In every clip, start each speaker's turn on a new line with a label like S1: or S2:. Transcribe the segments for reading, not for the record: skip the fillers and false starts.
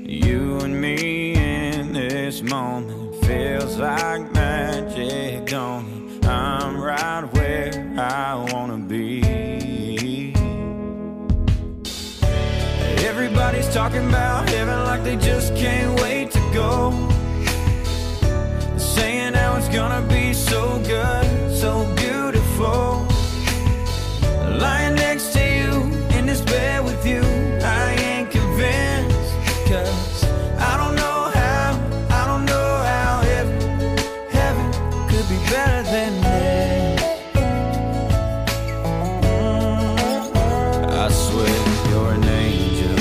S1: You and me in this moment feels like magic, don't it? I'm right where I wanna be. Everybody's talking about heaven like they just can't wait to go. Saying how it's gonna be so good, so beautiful. Lying next to you in this bed with you, I ain't convinced. 'Cause I don't know how heaven could be better than this. I swear you're an angel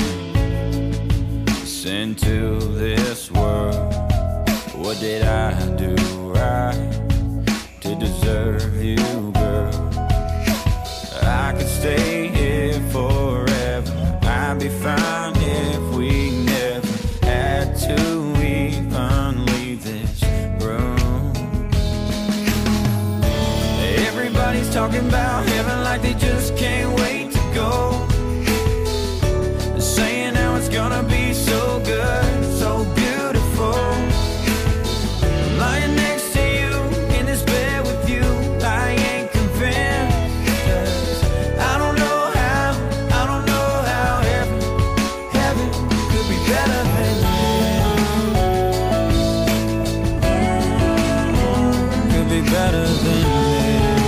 S1: sent to this world. What did I do right to deserve you, girl? I could stay here forever. I'd be fine if we never had to even leave this room. Everybody's talking about heaven like they just can't wait to go. Saying how it's gonna be so good, so beautiful. Lying next to you in this bed with you, I ain't convinced. 'Cause I don't know how heaven could be better than this. Could be better than this.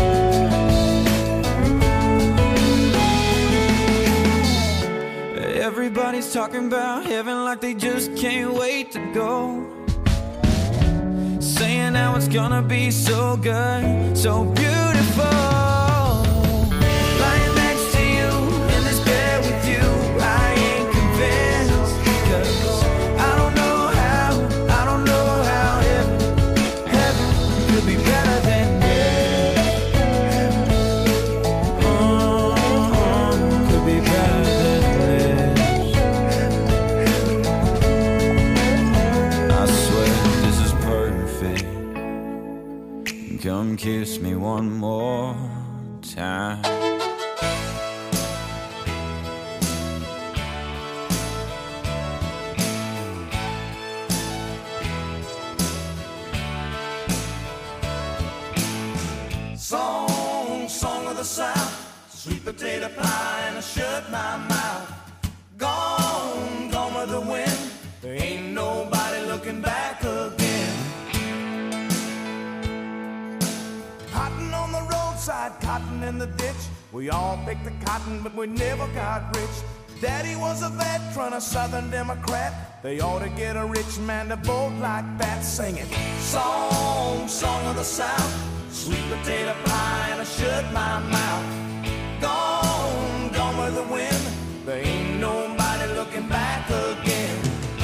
S1: Everybody's talking about heaven like they just can't wait to go. Saying how it's gonna be so good, so beautiful. Lying next to you in this bed with you, I ain't convinced. 'Cause I don't know how heaven could be better than this. Could be better than this. I swear this is perfect. Come kiss me one more time.
S2: Song of the South, sweet potato pie and I shut my mouth. Gone with the wind, there ain't nobody looking back again. Cotton on the roadside, cotton in the ditch. We all picked the cotton, but we never got rich. Daddy was a veteran, a Southern Democrat. They ought to get a rich man to vote like that, singing song of the South, sweet potato pie and I shut my mouth. Gone with the wind, there ain't nobody looking back again.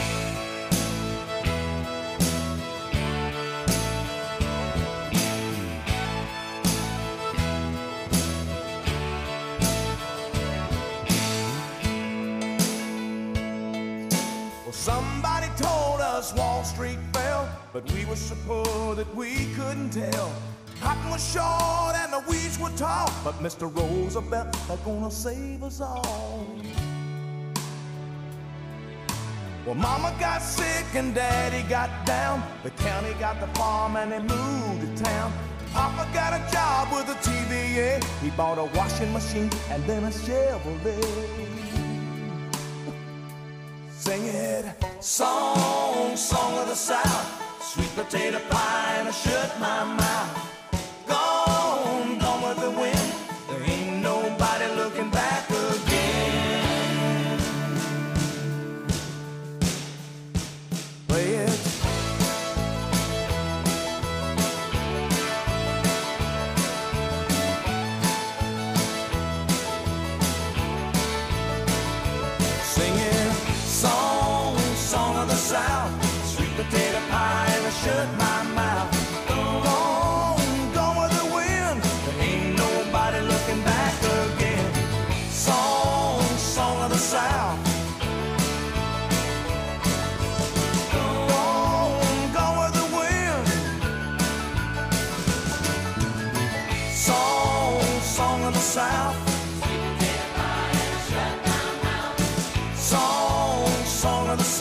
S2: Somebody told us Wall Street fell, but we were so poor that we couldn't tell. Cotton was short and the weeds were tall, but Mr. Roosevelt is gonna save us all. Well, Mama got sick and Daddy got down. The county got the farm and they moved to town. Papa got a job with the TVA. He bought a washing machine and then a Chevrolet. Sing it, song of the South, sweet potato pie and I shut my mouth. Gone with the wind, there ain't nobody looking back again. Play it. Song of the South, sweet potato pie and I shut my mouth. Gone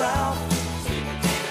S2: South. Singing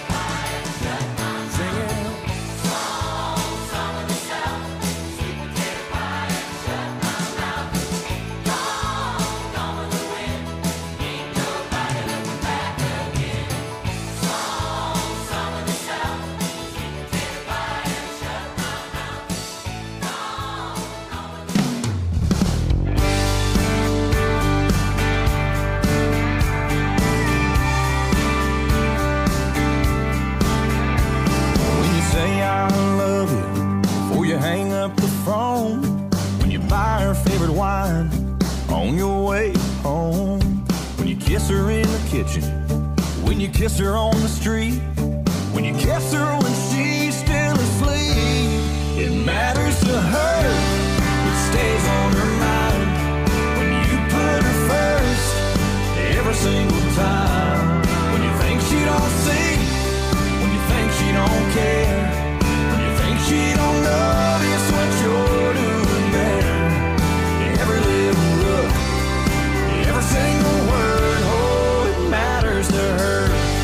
S1: on your way home. When you kiss her in the kitchen, when you kiss her on the street, when you kiss her when she's still asleep. It matters to her, it stays on her mind. When you put her first, every single time. When you think she don't see, when you think she don't care, when you think she don't notice what you're doing there. Every little look, every single word, oh, it matters to her.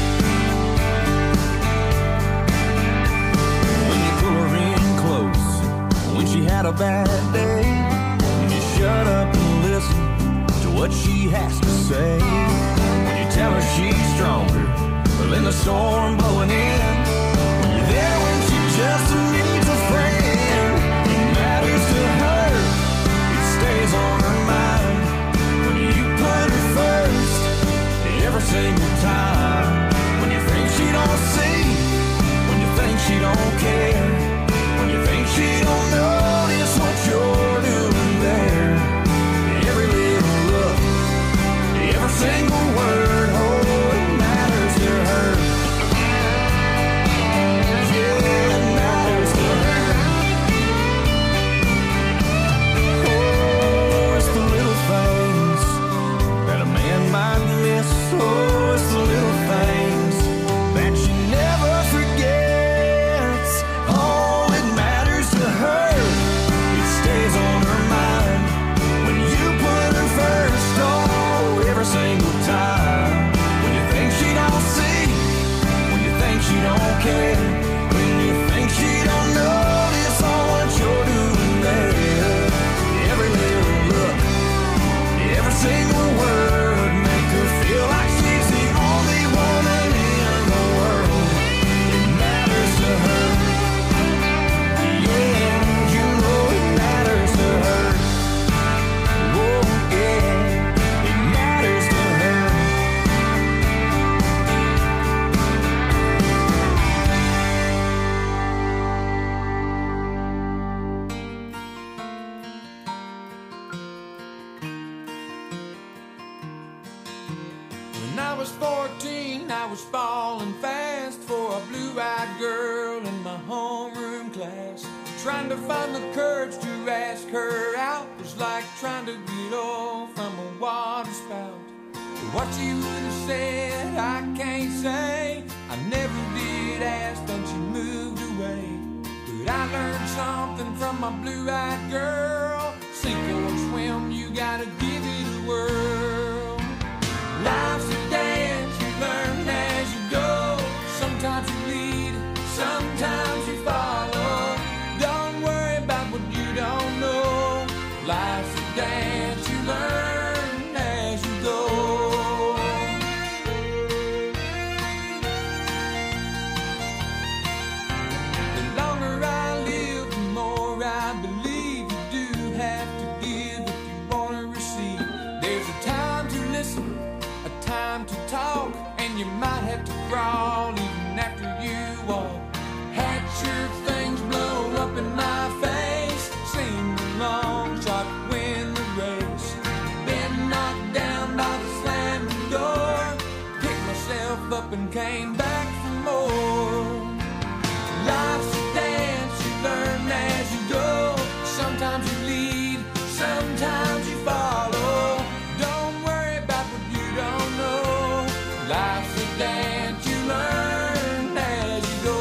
S1: When you pull her in close, when she had a bad day, when you shut up and listen to what she has to say, when you tell her she's stronger than the storm blowing in, when you're there when she just needs a friend. It matters to her, stays on her mind. When you put her first, every single time. When you think she don't see, when you think she don't care, when you think she don't notice what you're doing there. Every little look, every single word, oh, it matters to her. Yeah, it matters to her. Might miss, oh, it's the little things that she never forgets. Oh, it matters to her, it stays on her mind. When you put her first, oh, every single time. When you think she don't see, when you think she don't care, when you think she don't notice all what you're doing there. Every little look, every single word, feel like she's the only woman in the world. It matters to her. Yeah, you know it matters to her. Oh, yeah, it matters to her.
S2: When I was 14, I was falling fast for a blue-eyed girl in my homeroom class. Trying to find the courage to ask her out was like trying to get off from a water spout. What she would have said, I can't say. I never did ask, then she moved away. But I learned something from my blue-eyed girl. Sink or swim, you gotta give it a whirl. Life's a dance, you learn as you go. Sometimes you lead, sometimes you follow. Don't worry about what you don't know. Life's a dance, you learn as you go. The longer I live, the more I believe you do have to give if you want to receive. There's a time to listen, a time to talk, and you might have to crawl even after you walk. Had your things blow up in my face, seemed a long shot to win the race. Been knocked down by the slamming door, picked myself up and came back for more. Life's a dance, you learn as you go. Sometimes you lead, sometimes you follow. Don't worry about what you don't know. Life's a dance, you learn as you go.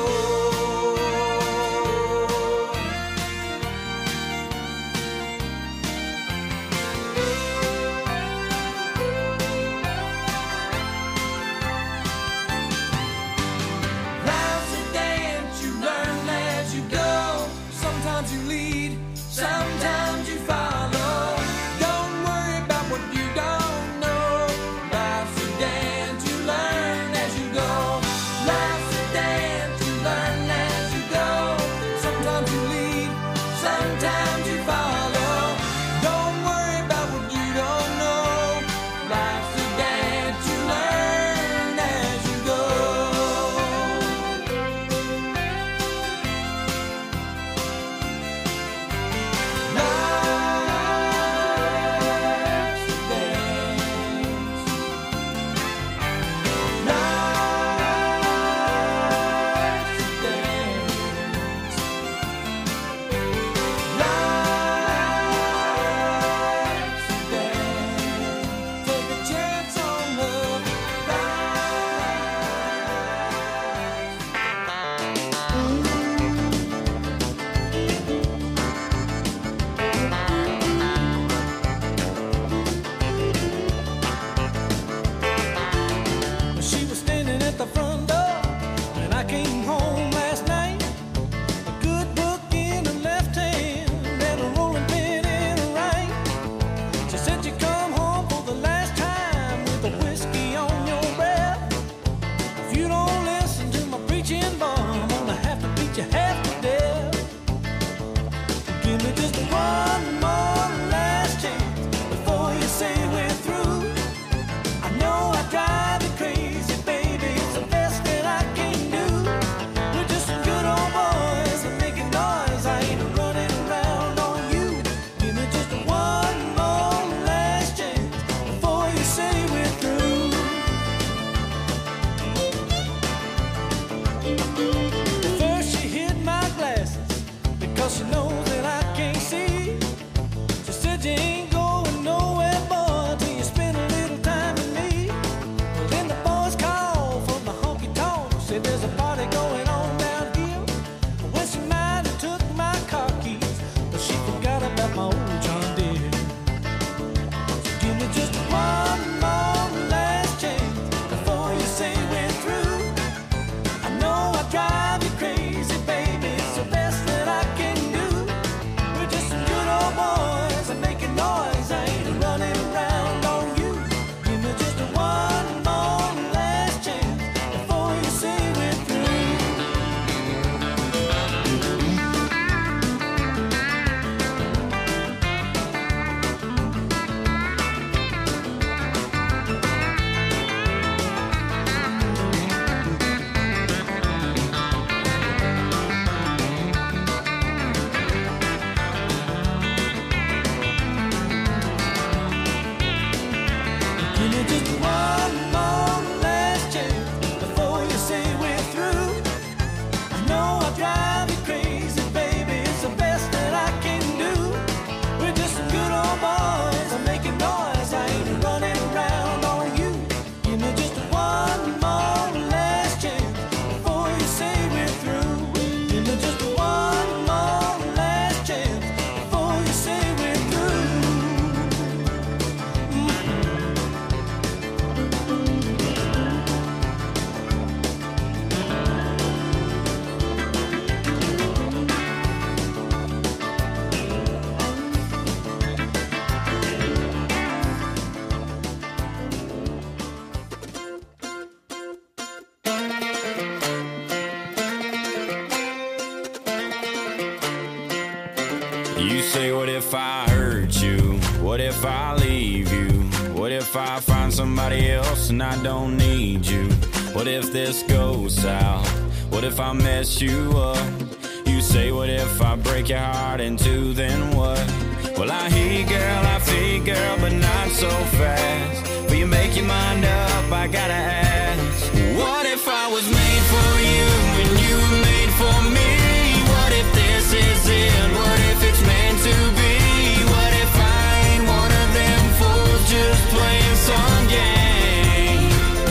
S1: You say, what if I hurt you? What if I leave you? What if I find somebody else and I don't need you? What if this goes south? What if I mess you up? You say, what if I break your heart in two, then what? Well, I hear you, girl, I feel you, girl, but not so fast. Will you make your mind up? I gotta ask. What if I was made for you and you were made for me? What if this is it? What if it's meant to be? What if I ain't one of them fools just playing some game?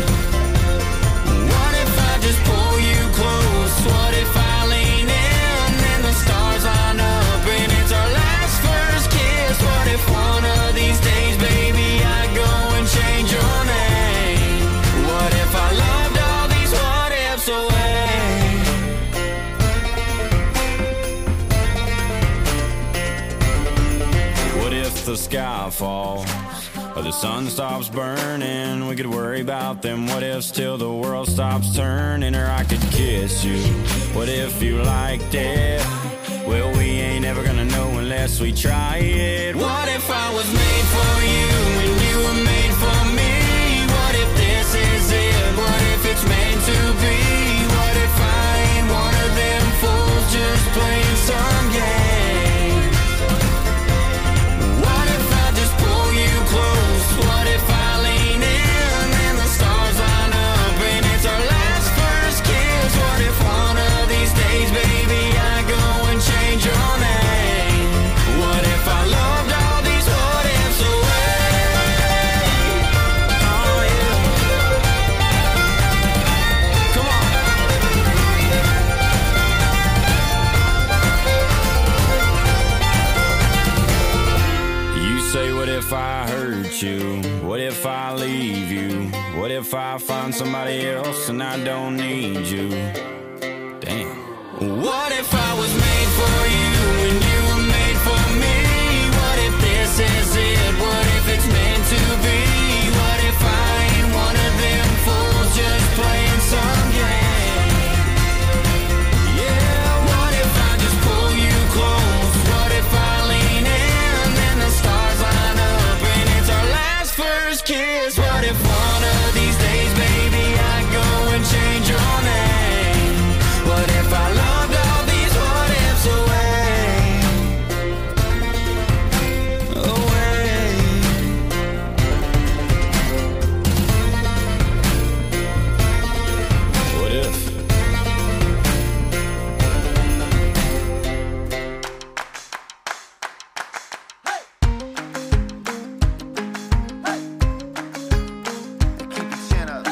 S1: What if I just pull you close? What if I lean in and the stars line up and it's our last first kiss? What if one of these days, baby, I go and change your name? What if I loved all these what ifs away? What if the sky falls or the sun stops burning? We could worry about them what ifs till the world stops turning. Or I could kiss you. What if you liked it? Well, we ain't ever gonna know unless we try it. What if I was made for you and you were made for me? What if this is it? What if it's meant to be? What if I ain't one of them fools just playing some game? What if I just pull you close? What if I lean in and the stars line up and it's our last first kiss? What if one of these days, baby, I go and change your name? What if I loved all these what ifs away? Oh yeah. Come on. You say, what if I hurt you? What if I leave you? What if I find somebody else and I don't need you? Damn. What if I was made for you and you were made for me? What if this is it? What if it's meant to be? What if I ain't one of them fools just playing some game? Yeah, what if I just pull you close? What if I lean in and the stars line up and it's our last first kiss? What if one of these days, baby, I go and change your name? What if I loved all these what ifs away? Away. What if?
S2: Keep your chin up.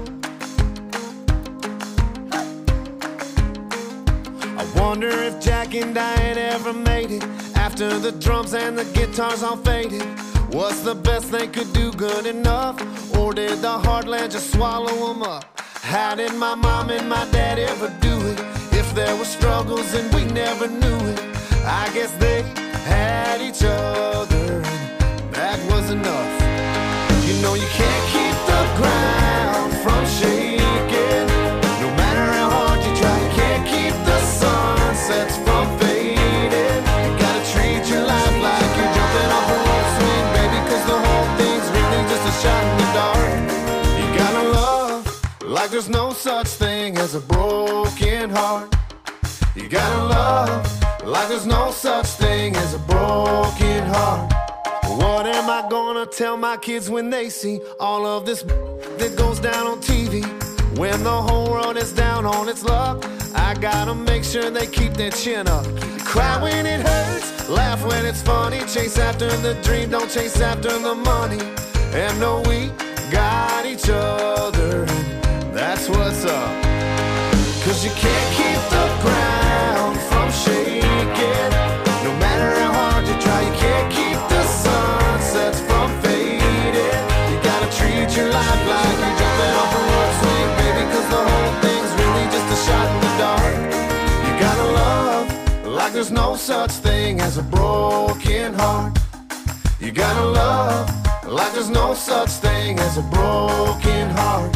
S2: I wonder if Jack and Diane ever made it after the drums and the guitars all faded. Was the best they could do good enough, or did the heartland just swallow them up? How did my mom and my dad ever do it? If there were struggles and we never knew it, I guess they had each other and that was enough. You know you can't keep the ground from shaking. No matter how hard you try, you can't keep the sunsets from fading. You gotta treat your life like you're jumping off a rope swing, baby, 'cause the whole thing's really just a shot in the dark. You gotta love like there's no such thing as a broken heart. You gotta love like there's no such thing as a broken heart. What am I gonna tell my kids when they see all of this that goes down on TV? When the whole world is down on its luck, I gotta make sure they keep their chin up. Cry when it hurts, laugh when it's funny. Chase after the dream, don't chase after the money. And know we got each other, and that's what's up. 'Cause you can't keep the ground from shaking. No matter how hard you try, you can't keep the sunsets from fading. You gotta treat your life like you're jumping off a rope swing, baby, 'cause the whole thing's really just a shot in the dark. You gotta love like there's no such thing as a broken heart. You gotta love like there's no such thing as a broken heart.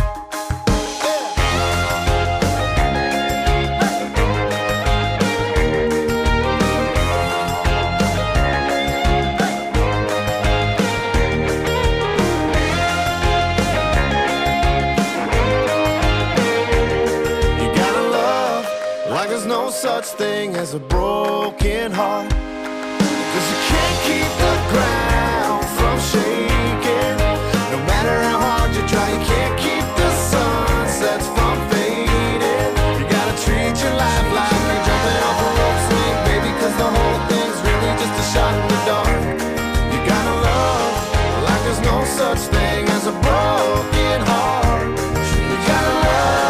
S2: such thing as a broken heart. 'Cause you can't keep the ground from shaking. No matter how hard you try, you can't keep the sunsets from fading. You gotta treat your life like you're jumping off a rope swing, baby, 'cause the whole thing's really just a shot in the dark. You gotta love like there's no such thing as a broken heart. You gotta love.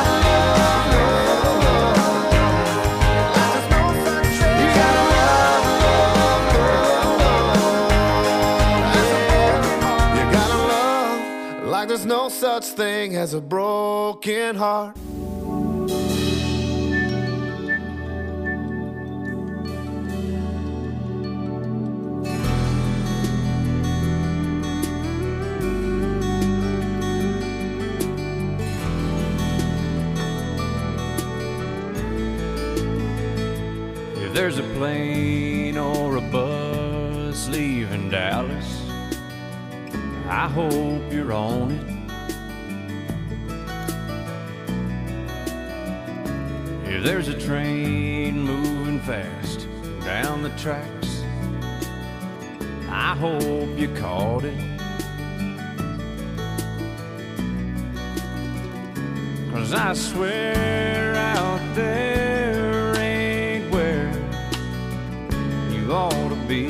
S2: There's no such thing as a broken heart.
S1: If there's a plane or a bus leaving Dallas, I hope you're on it. If there's a train moving fast down the tracks, I hope you caught it. 'Cause I swear out there ain't where you ought to be.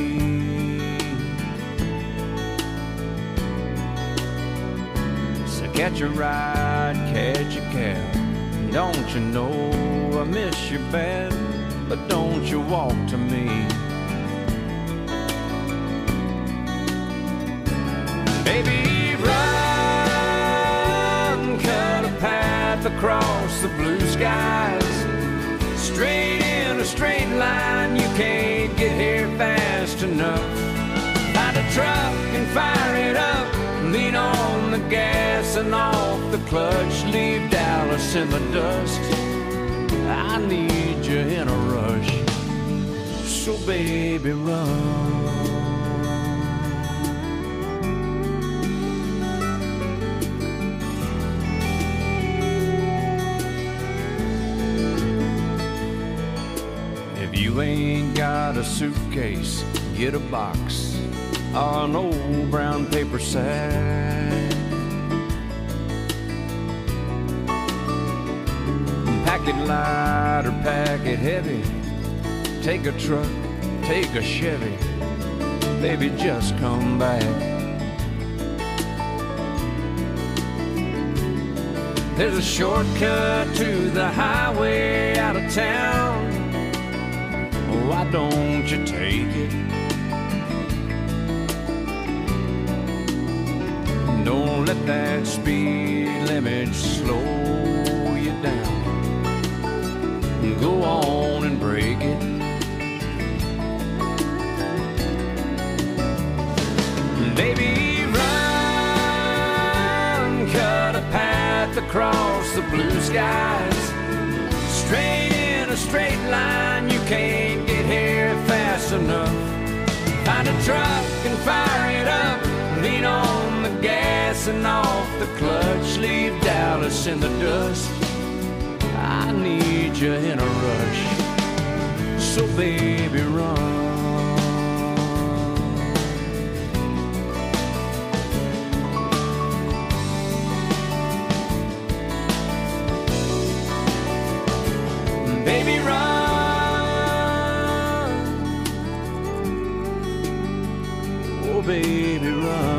S1: Catch a ride, catch a cab. Don't you know I miss you bad, but don't you walk to me. Baby, run, cut a path across the blue skies. Straight in a straight line, you can't get here fast enough. Find a truck and fire it up. Lean on the gas and off the clutch. Leave Dallas in the dust. I need you in a rush. So baby, run. If you ain't got a suitcase, get a box or an old brown paper sack. Pack it light or pack it heavy. Take a truck, take a Chevy. Baby, just come back. There's a shortcut to the highway out of town. Why don't you take it? Don't let that speed limit slow you down. Go on and break it. Baby, run, cut a path across the blue skies. Straight in a straight line, you can't get here fast enough. Find a truck and fire it up. Lean on the gas and off the clutch. Leave Dallas in the dust. I need you in a rush. So baby, run. Baby, run. Oh baby, run.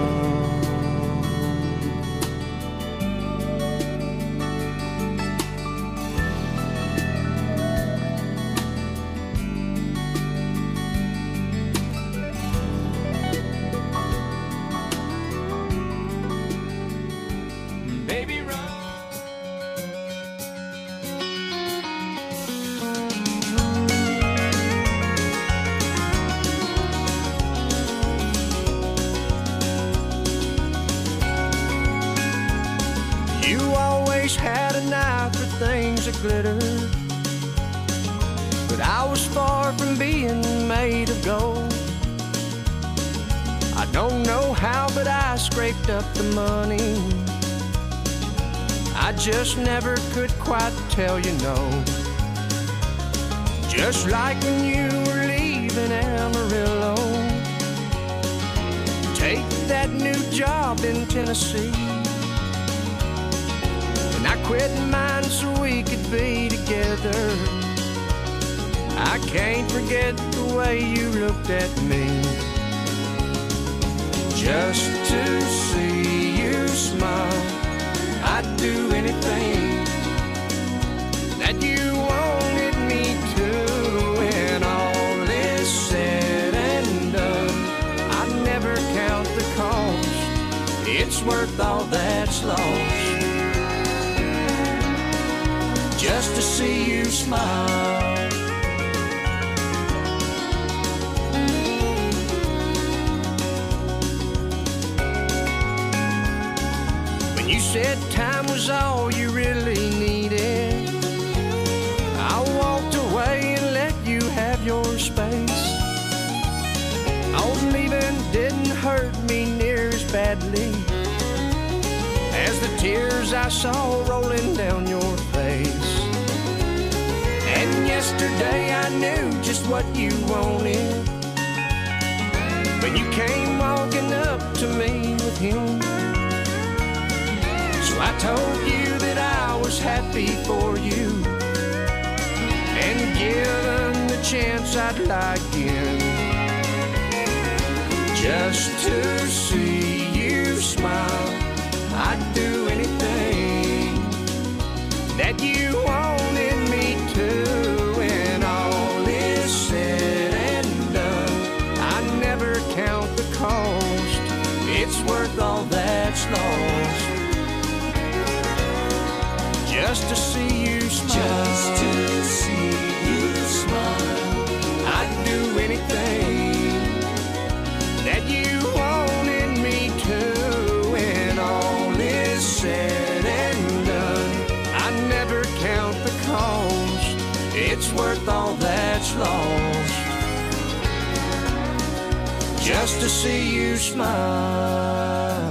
S3: Had an eye for things that glitter, but I was far from being made of gold. I don't know how, but I scraped up the money. I just never could quite tell you no. just like when you were leaving Amarillo. Take that new job in Tennessee, and I quit mine so we could be together. I can't forget the way you looked at me. Just to see you smile, I'd do anything that you wanted me to. When all is said and done, I'd never count the cost. It's worth all that's lost, just to see you smile. You said time was all you really needed. I walked away and let you have your space. Old leaving didn't hurt me near as badly as the tears I saw rolling down your face. And yesterday I knew just what you wanted when you came walking up to me with him. So I told you that I was happy for you, and given the chance I'd lie again, just to see you smile. I'd do anything that you wanted me to. When all is said and done, I never count the cost. It's worth all that's lost, just to see you smile. Just to see you smile. I'd do anything that you wanted me to. When all is said and done, I never count the cost. It's worth all that's lost, just to see you smile.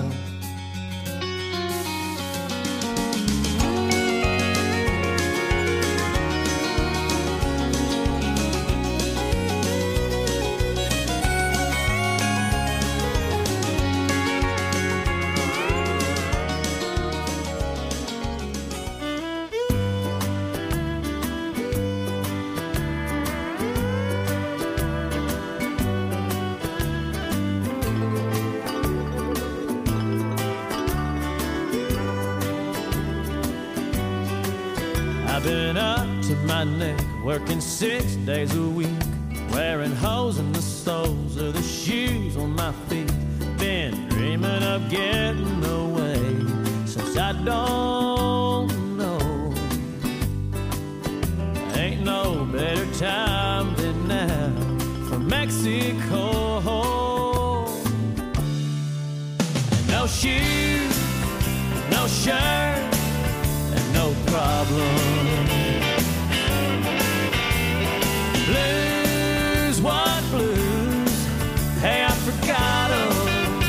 S4: I've been up to my neck, working 6 days a week, wearing holes in the soles of the shoes on my feet. Been dreaming of getting away since I don't know. Ain't no better time than now for Mexico. No shoes, no shirt, and no problem. Blues, what blues? Hey, I forgot 'em.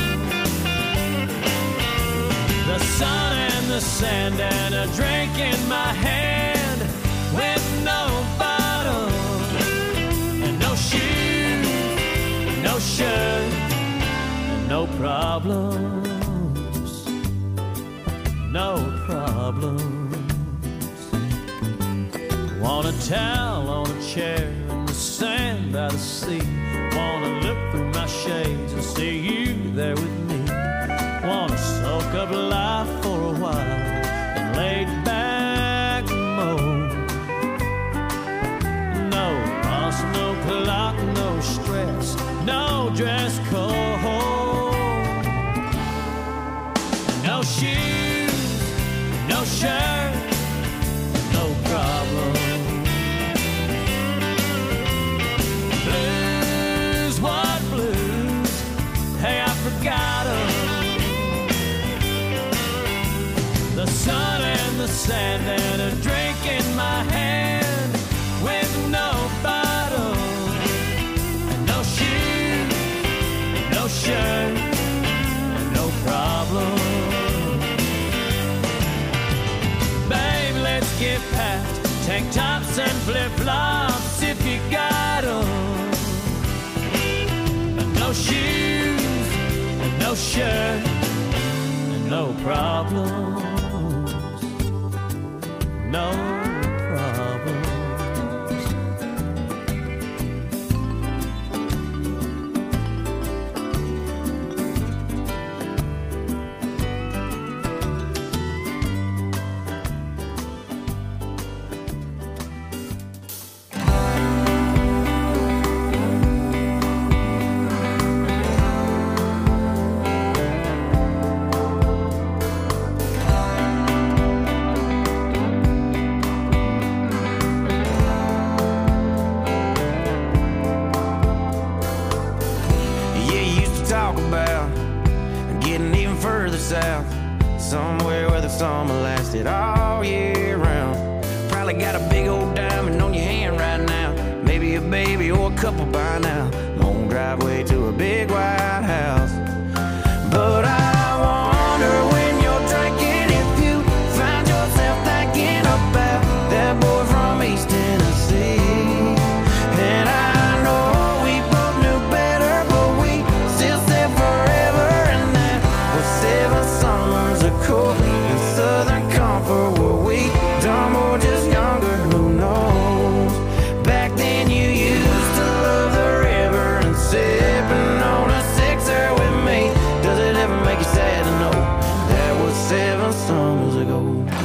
S4: The sun and the sand and a drink in my hand with no bottom. And no shoes, no shirt, and no problems. No problems. Want a towel on a chair in the sand by the sea. Wanna look through my shades and see you there with me. Wanna soak up life for a while and lay back mode. No boss, no clock, no stress, no dress code. No shoes, no shirt, no problem. Blues, what blues? Hey, I forgot 'em. The sun and the sand and a drink in my hand with no bottle. And no shoes, no shirt, and no problem. Babe, let's get past tank tops and flip-flops. If got 'em. No shoes, and no shirt, and no problems, no problems.
S1: South, somewhere where the summer lasted all year round. Probably got a big old diamond on your hand right now, maybe a baby or a couple by now. Long driveway to a big white house. But I wonder when you're drinking if you find yourself thinking about that boy from East Tennessee. And I know we both knew better, but we still said forever. And that was 7 summers ago in Southern Comfort. Were we dumb or just younger? Who knows? Back then you used to love the river and sipping on a sixer with me. Does it ever make you sad to know that was 7 summers ago?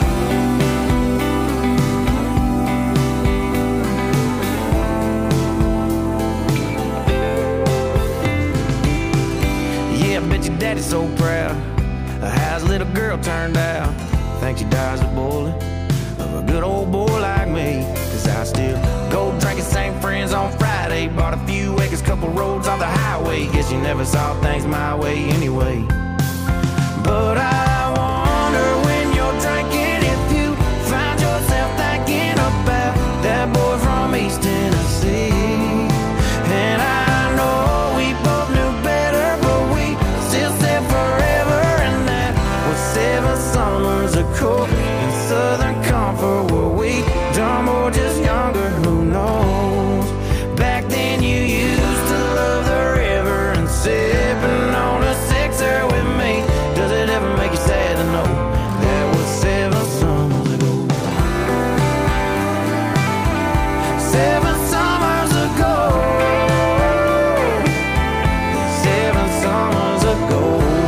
S1: Yeah, I bet your daddy's so proud of how his little girl turned out. Thinks she dies a bullet of a good old boy like me. Cause I still go drinking, same friends on Friday. Bought a few acres, couple roads off the highway. Guess you never saw things my way anyway. But I wonder when you're drinking if you find yourself thinking about that boy from East Tennessee. And I know we both knew better, but we still said forever. And that was 7 summers ago in Southern Comfort. Were we dumb or just younger? Who knows? Back then you used to love the river and sipping on a sixer with me. Does it ever make you sad to know that was 7 summers ago? 7 summers ago. 7 summers ago.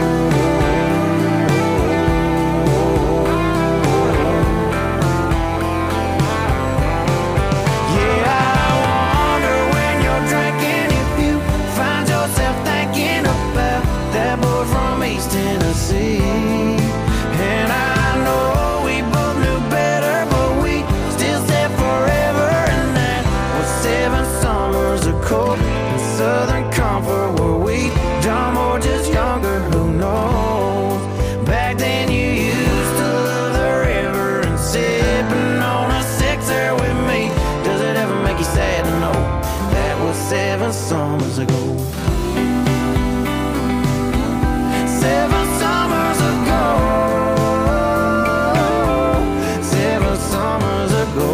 S1: Yeah, I wonder when you're drinking if you find yourself thinking about that boy from East Tennessee. And I know we both knew better, but we still said forever. And that was 7 summers ago in Southern Comfort. Were we dumb or just younger? Who knows? Back then you used to love the river and sipping on a sixer with me. Does it ever make you sad to know that was 7 summers ago? 7 summers ago. 7 summers ago.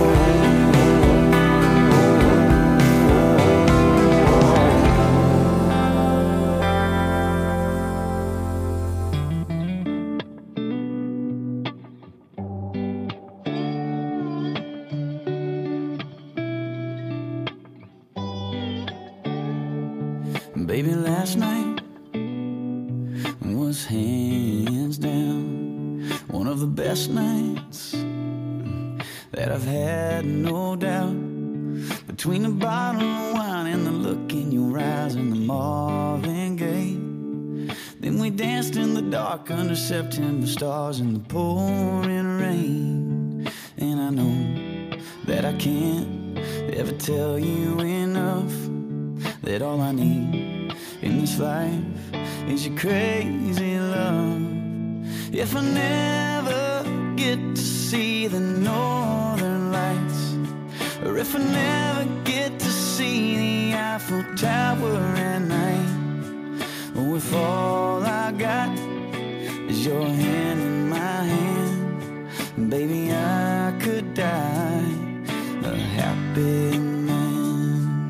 S1: Baby, last night was hands down one of the best nights that I've had, no doubt. Between the bottle of wine and the look in your eyes and the Marvin Gaye, then we danced in the dark under September stars in the pouring rain. And I know that I can't ever tell you enough that all I need in this life is your crazy love. If I never get to see the northern lights, or if I never get to see the Eiffel Tower at night, or if all I got is your hand in my hand, baby, I could die a happy man.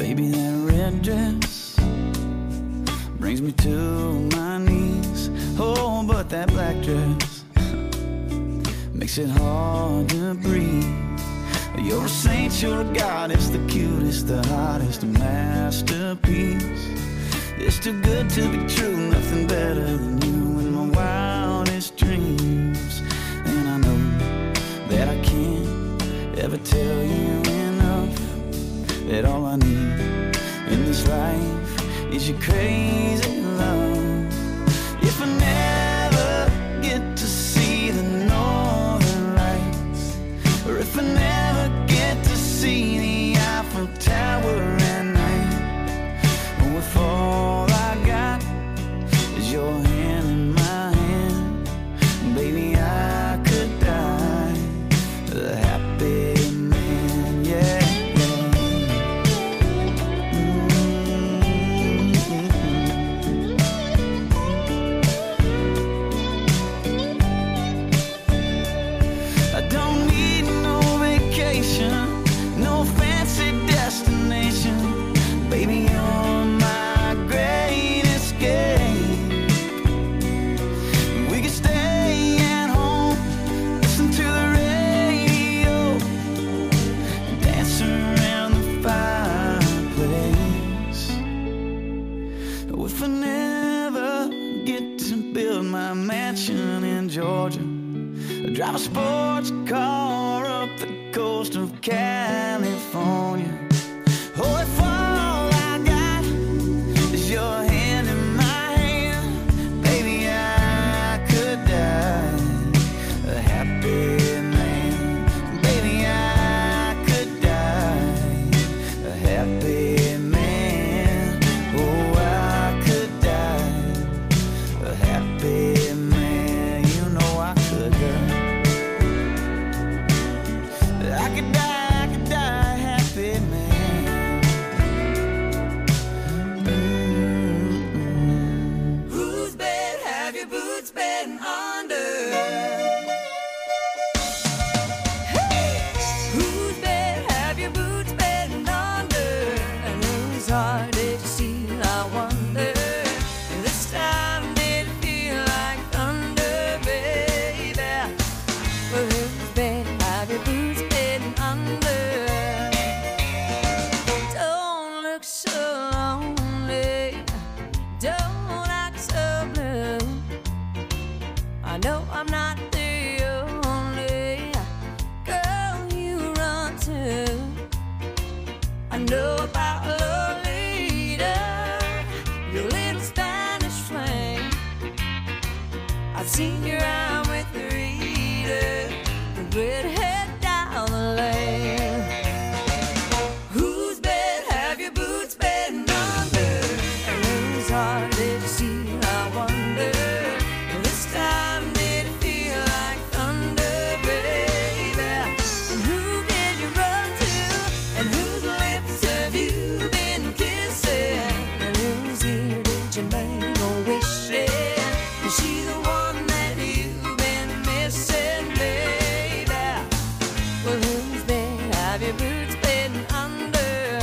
S1: Baby, that red dress brings me to my knees. Oh, but that black dress makes it hard to breathe. You're a saint, you're a goddess, the cutest, the hottest, a masterpiece. It's too good to be true, nothing better than you in my wildest dreams. And I know that I can't ever tell you enough, that all I need in this life is your crazy love. If I never get to see the northern lights, or if I never get to see the Eiffel Tower at night, or if all I got is your hand in my hand, baby, I could die a happy man, yeah. I don't need no vacation, no fancy destination, baby, you're my great escape. We could stay at home, listen to the radio, dance around the fireplace. If I never get to build my mansion in Georgia, drive a sports car up the coast of California. Oh, if all I got is your hand in my hand, baby, I could die a happy man. Baby, I could die a happy man. Oh, I could die a happy man. You know I could die. I could die a happy man.
S5: Whose bed have your boots been under? Whose bed have your boots been under? And whose heart did you steal, I wonder? This time did it feel like thunder, baby? Well, whose bed have your boots been under? Don't look so lonely, don't act so blue. I know I'm not the only girl you run to. I know about Lolita, your little Spanish flame. I've seen you around with Rita, the redhead down the lane. Whose bed have your boots been under? And whose heart did you steal, I wonder? This time did it feel like thunder, baby? And who did you run to? And whose lips have you been kissing? And whose ear did you make a wish in? Is she the one that you've been missing, baby? Well, whose bed have your boots been under?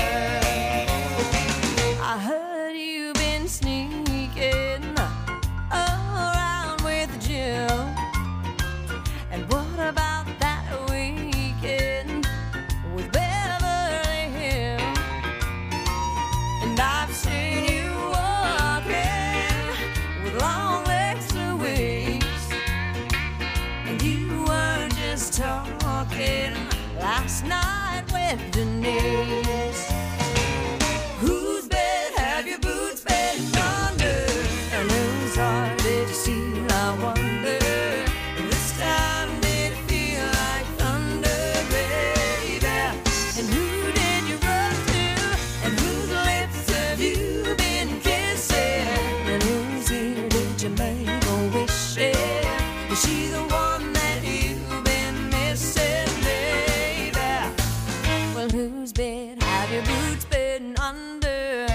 S5: I heard you've been sneaking around with Jim. And what about that weekend with Beverly Hills? And I've seen you walking with long legs Louise, and you weren't just talking last night with Denise. Whose bed have your boots been under? And whose heart did you steal, I wonder? This time did it feel like thunder, baby? And who did you run to? And whose lips have you been kissing? And whose ear did you make a wish in? Is she the one that you've been missing, baby? Well, whose bed have your boots been under?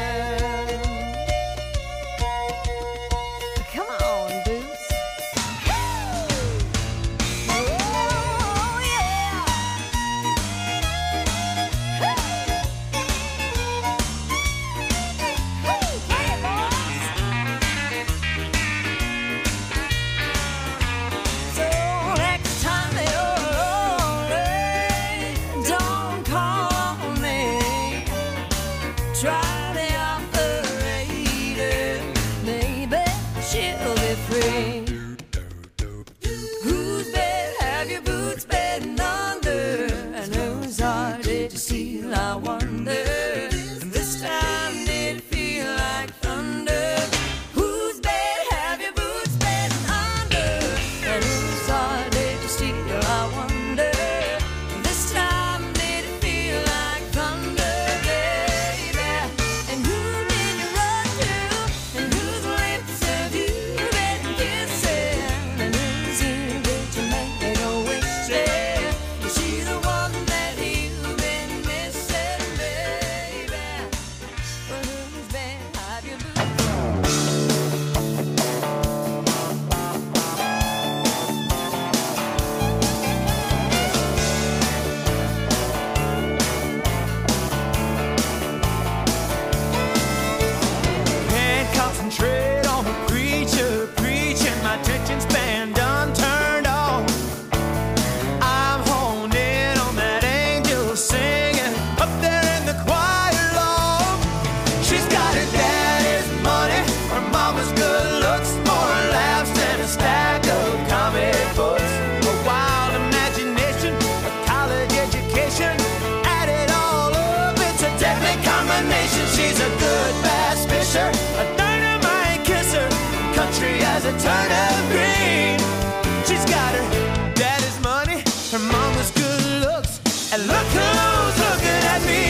S5: Come on, boots. Oh, yeah. try the operator. Maybe she'll be free. Whose bed have your boots been under? And whose heart did you steal, I wonder? And this time did it feel like thunder? Whose bed have your boots been under? And whose heart did you steal, I wonder? This time did it feel like thunder, baby? And who did you run to? And whose lips have you been kissing? And whose ear did you make go wishing? Is she the one that you've been missing, baby? Well, whose bed have your boots?
S4: Can't concentrate on the preacher preaching. My attention span done turned on. I'm honed in on that angel singing up there in the choir loft. She's got her daddy's money, her mama's good looks, more laughs than a stack of comic books. A wild imagination, a college education, add it all up, it's a deadly combination. She's a good bass fisher, a dynamite kisser, country as a turnip green. She's got her daddy's money, her mama's good looks, and look who's looking at me.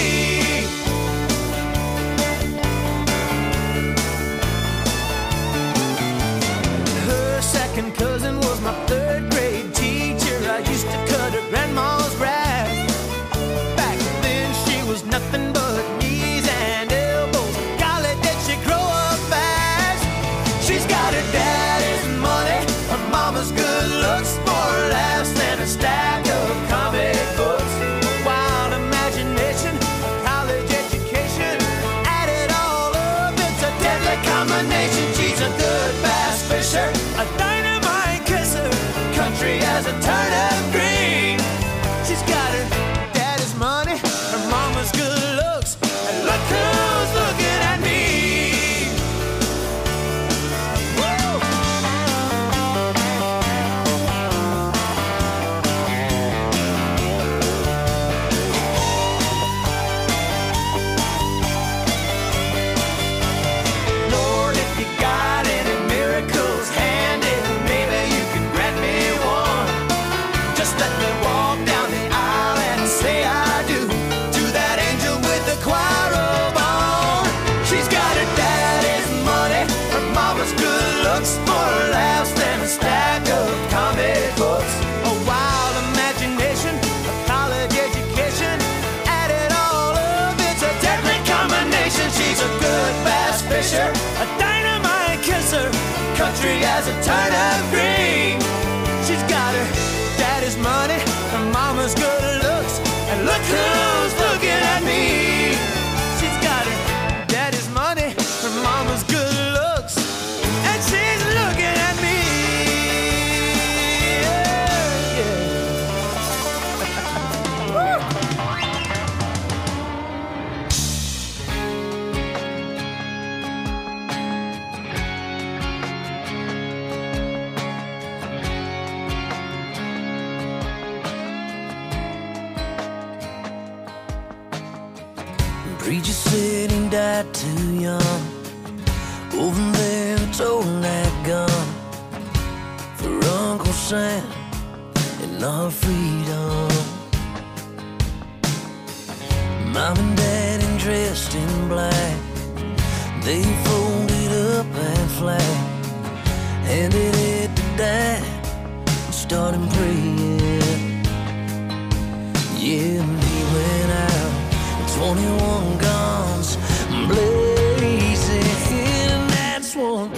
S4: Her second cousin was my third grade teacher. I used to cut her grandma's grass. Back then she was nothing but knees and elbows. Golly, did she grow up fast? She's got her daddy's money, her mama's good looks, more laughs than a stack of comic books. A wild imagination, a college education, add it all up, it's a deadly combination. She's a good bass fisher, a dynamite kisser, country as a turnip green. She's got her daddy's money, her mama's good looks, and look who's looking at me. Woo! Lord, if you got any miracles handy, maybe you can grant me one. Just let me walk down the aisle and say I do to that angel with the choir robe on. She's got her daddy's money, her mama's good looks, more laughs than a stack of comic books. A wild imagination, a college education, add it all up, it's a deadly combination. She's a good bass fisher, a dynamite kisser, country as a turnip green. She's got her daddy's money, her mama's good looks, and look who's looking at me. She's got her daddy's money, her mama's good looks, and she's looking at me. Yeah, yeah. Woo!
S6: Preacher said he died too young. Over there, it's holding that gun for Uncle Sam and our freedom. Mom and Dad dressed in black, they folded up that flag, handed it to Dad and started praying. Yeah, and he went out, 21 guns blazing, and that's one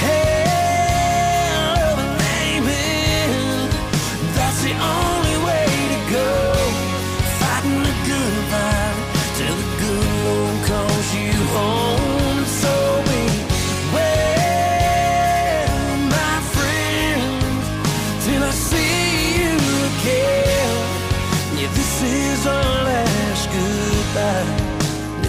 S6: hell of an amen. That's the only way to go, fighting the good fight till the good Lord calls you home. So beware, my friends, till I see you again. Yeah, this is our last goodbye.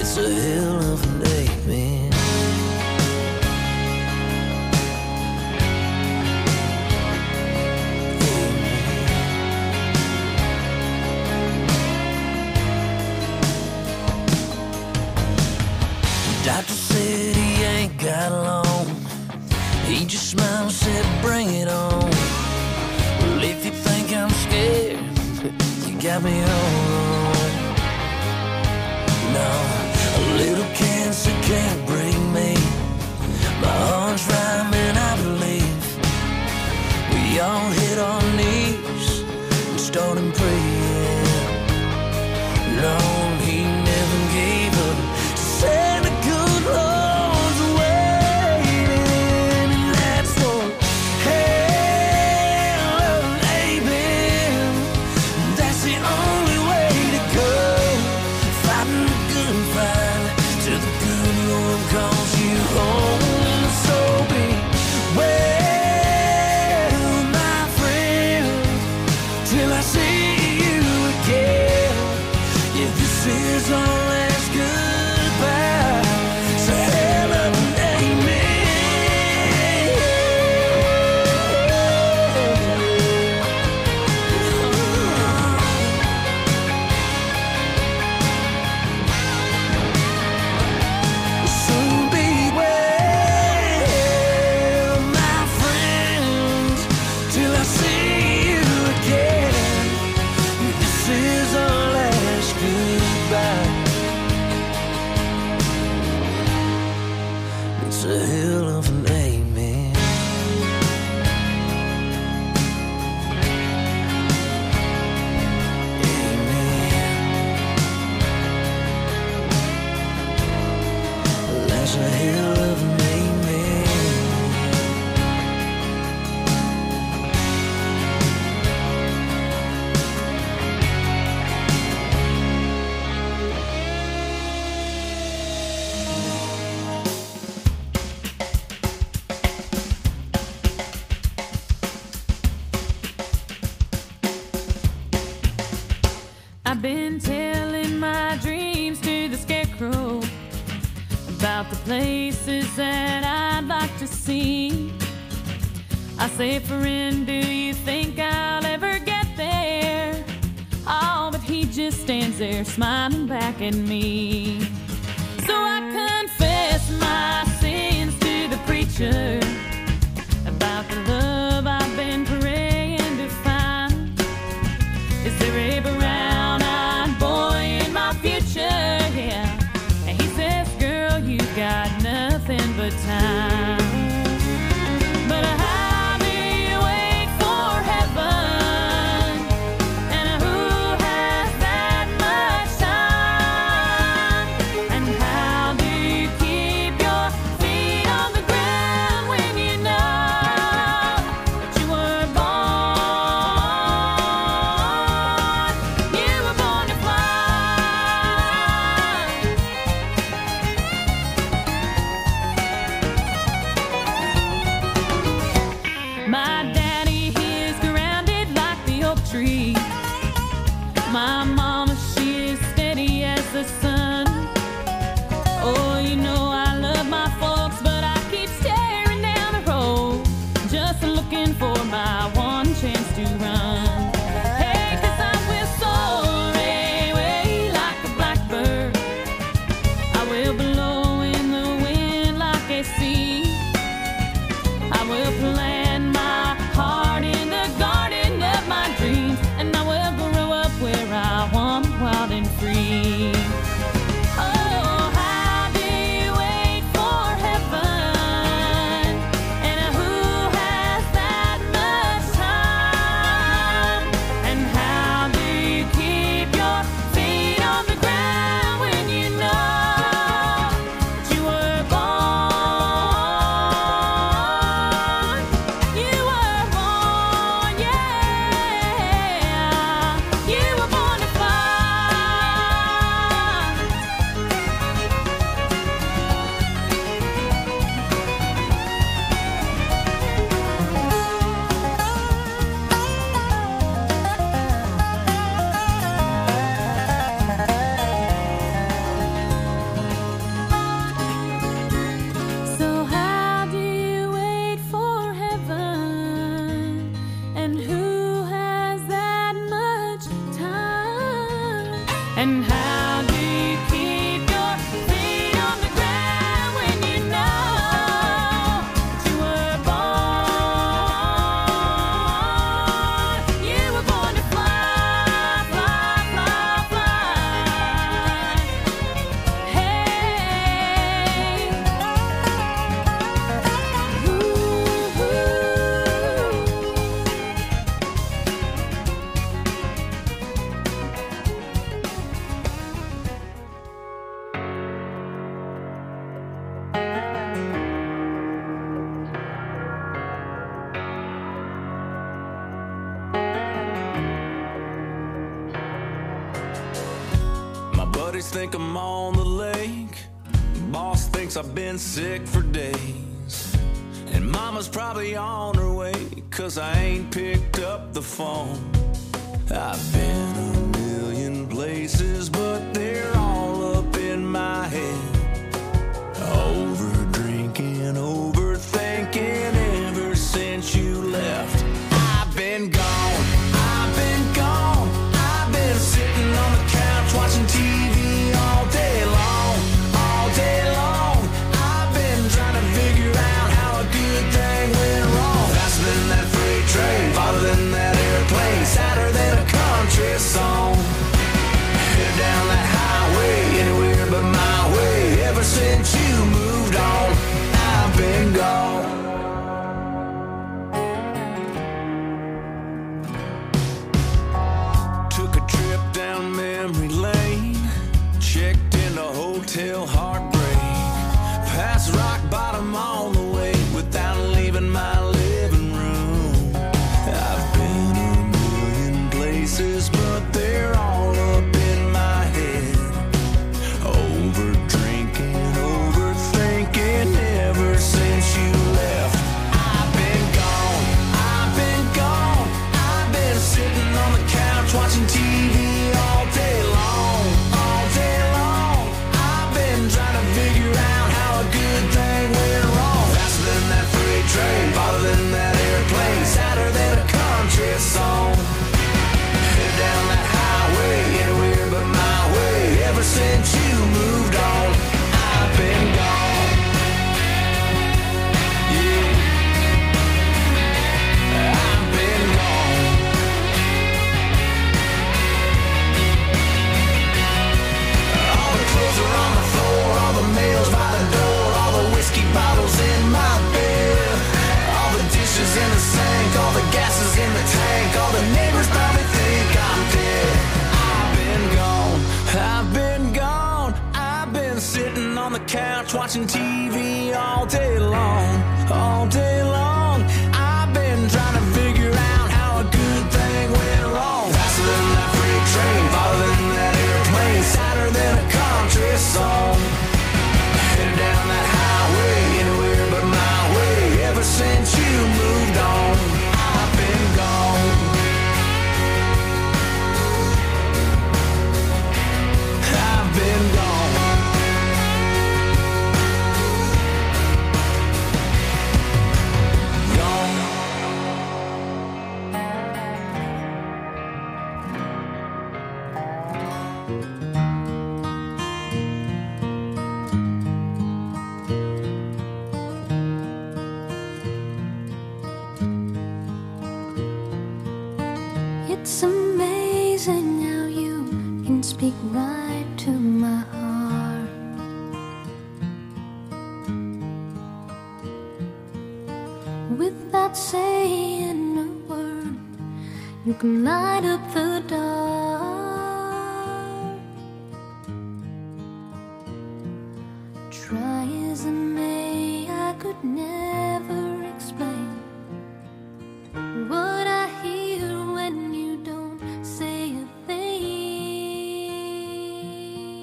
S6: Doctor said he ain't got long. He just smiled and said, bring it on. Well, if you think I'm scared, you got me all wrong. No, a little cancer can't break me. My heart's rhyming, I believe. We all hit our knees and started praying. Lord, he never gave up. Said the good Lord's waiting, and that's for hell and amen. That's the only way to go. Fighting the good fight till the good Lord calls you home. So be well, my friend, till I see you again. Yeah, this is our last goodbye. So hell of an So be well, my friend, till I see you again. This is our last goodbye. It's a hell of an amen. Amen. That's a hell of an amen.
S7: I've been telling my dreams to the scarecrow about the places that I'd like to see. I say, friend, do you think I'll ever get there? Oh, but he just stands there smiling back at me. So I confess my sins to the preacher about the love I've been praying to find. Is there a brown-eyed boy in my future? Yeah. And he says, girl, you got nothing but time. But how do you wait for heaven? And who has that much time? And how do you keep your feet on the ground when you know that you were born? You were born to fly. My daddy, he is grounded like the oak tree. My mama, she is steady as the sun. Oh, you know I love my folks, but I keep staring down the road, just looking for my one chance to run. Hey, 'cause I will soar away like a blackbird. I will blow in the wind like a sea. I will plant my heart in the garden of my dreams, and I will grow up where I want, wild and free. Oh, how do you
S1: Buddies think I'm on the lake. Boss thinks I've been sick for days. And mama's probably on her way, 'cause I ain't picked up the phone. I've been a million places, but they're all up in my head. Over drinking, overthinking ever since you left. I've been gone, I've been gone. I've been sitting on the couch watching TV all day long, all day long. I've been trying to figure out how a good thing went wrong. Faster than that freight train, farther than that airplane, sadder than a country song. Head down that highway, anywhere but my way. Ever since you moved on, I've been gone. Took a trip down memory lane, checked into Hotel Heartbreak, past rock bottom on the way without leaving my living room. I've been a million places, but they're all up in my head. Over drinking, overthinking ever since you left. I've been gone, I've been gone. I've been sitting on the couch watching TV all day long, all day long. I've been trying to figure out how a good thing went wrong. Faster than that freight train, farther than that airplane, sadder than a country song. Head down that highway, anywhere but my way. Ever since you moved on, I've been gone. Yeah, I've been gone. All the clothes are on the floor, all the mail's by the door, all the whiskey bottles in my bed, all the dishes in the sink, all the gases in the tank, all the neighbors probably think I'm dead. I've been gone, I've been gone. I've been sitting on the couch watching TV all day long, all day long. I've been trying to figure out how a good thing went wrong. Faster than that freight train, farther than that airplane, sadder than a country song. Headed down that highway, anywhere but my way. Ever since you moved on, I've been gone. I've been gone. Gone.
S8: It's amazing how you can speak right to my heart. Without saying a word, you can light up the dark. Try as I may, I could never explain what I hear when you don't say a thing.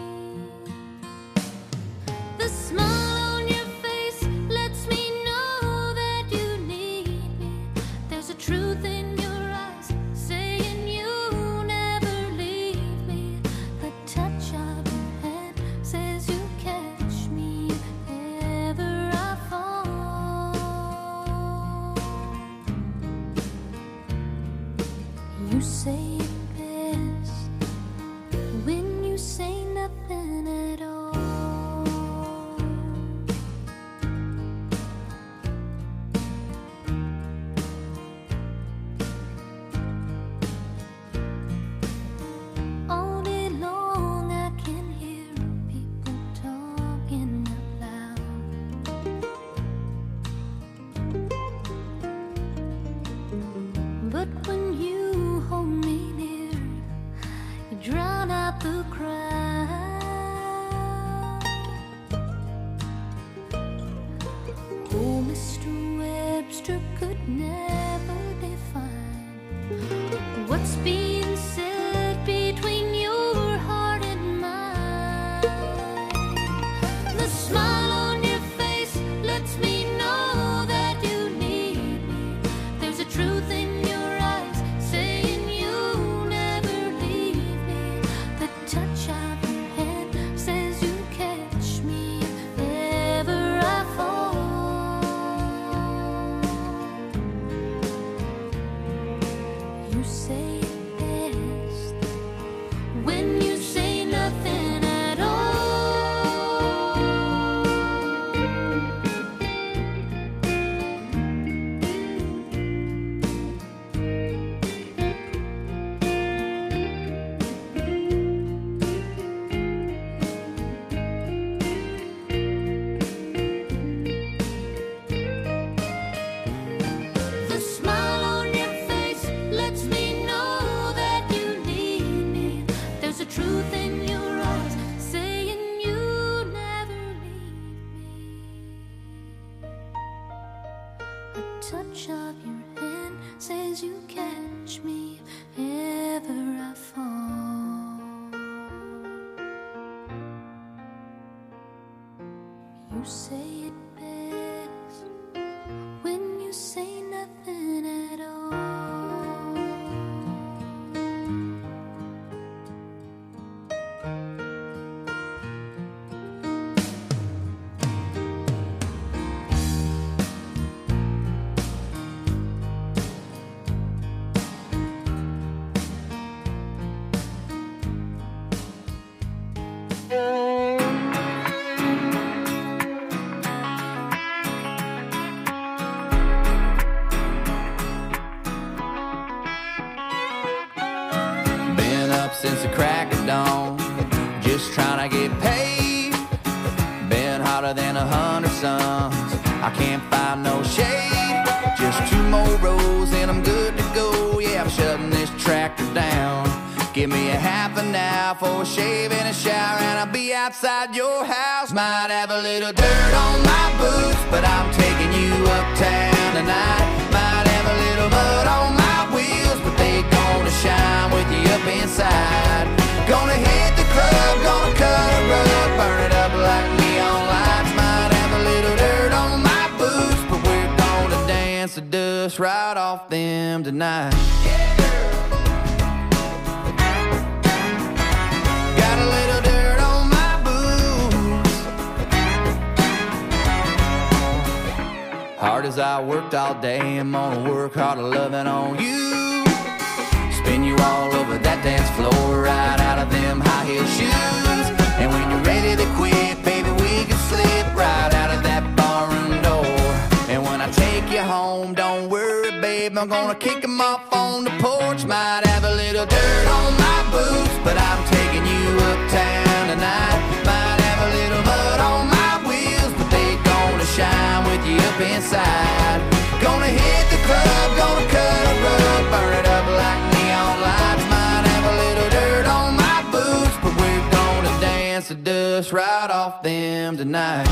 S8: The smile on your face lets me know that you need me. There's a truth in your eyes saying you'll never leave me. The touch of your hand says you catch me if ever I fall. You say it best when you say nothing at all. All day long I can hear people talking out loud. But when you hold me near, you drown out the crowd. Oh, Mr. Webster could never define what's being said between your heart and mine. A touch of your hand says you catch me if ever I fall. You say it best when you say nothing at all.
S1: Been up since the crack of dawn, just trying to get paid. Been hotter than 100 suns, I can't find no shade. Just 2 more rows and I'm good to go. Yeah, I'm shutting this tractor down. Give me a half an hour for a shave and a shower, and I'll be outside your house. Might have a little dirt on my boots, but I'm taking you uptown tonight. Might have a little mud on my wheels, but they gonna shine with you up inside. Gonna hit the club, gonna cut a rug, burn it up like neon lights. Might have a little dirt on my boots, but we're gonna dance the dust right off them tonight. Got a little dirt on my boots. Hard as I worked all day, I'm gonna work harder loving on you. Spin you all over that dance floor, right out of them high heel shoes. And when you're ready to quit, baby, we can slip right out of that barroom door. And when I take you home, don't worry, babe, I'm gonna kick them off on the porch. Might have a little dirt on my boots, but I'm taking you uptown tonight. Might have a little mud on my wheels, but they gonna shine with you up inside. Gonna hit the club, gonna cut a rug, burn it up like neon lights. Might have a little dirt on my boots, but we're gonna dance the dust right off them tonight.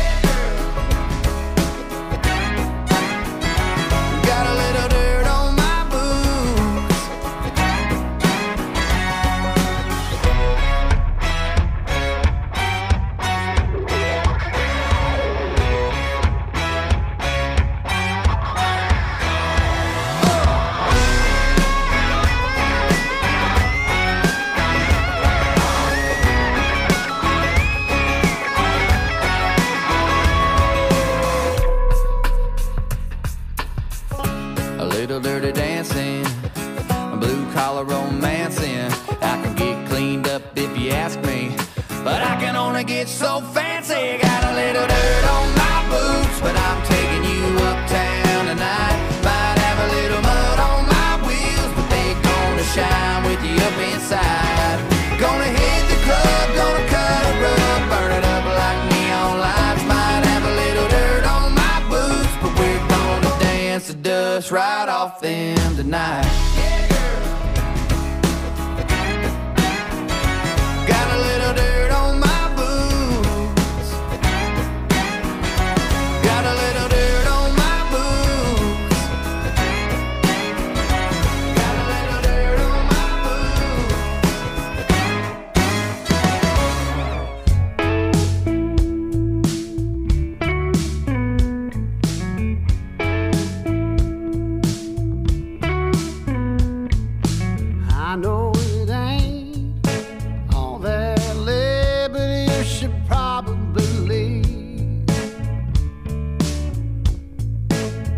S1: Got a little dirt on my boots. A little dirty dancing, a blue collar romancing. I can get cleaned up if you ask me, but I can only get so fancy. Got a little dirt on my boots, but I'm taking you uptown tonight. Might have a little mud on my wheels, but they gonna shine with you up inside. Gonna hit the club, gonna cut a rug, burn it up like neon lights. Might have a little dirt on my boots, but we're gonna dance the dust right off them tonight.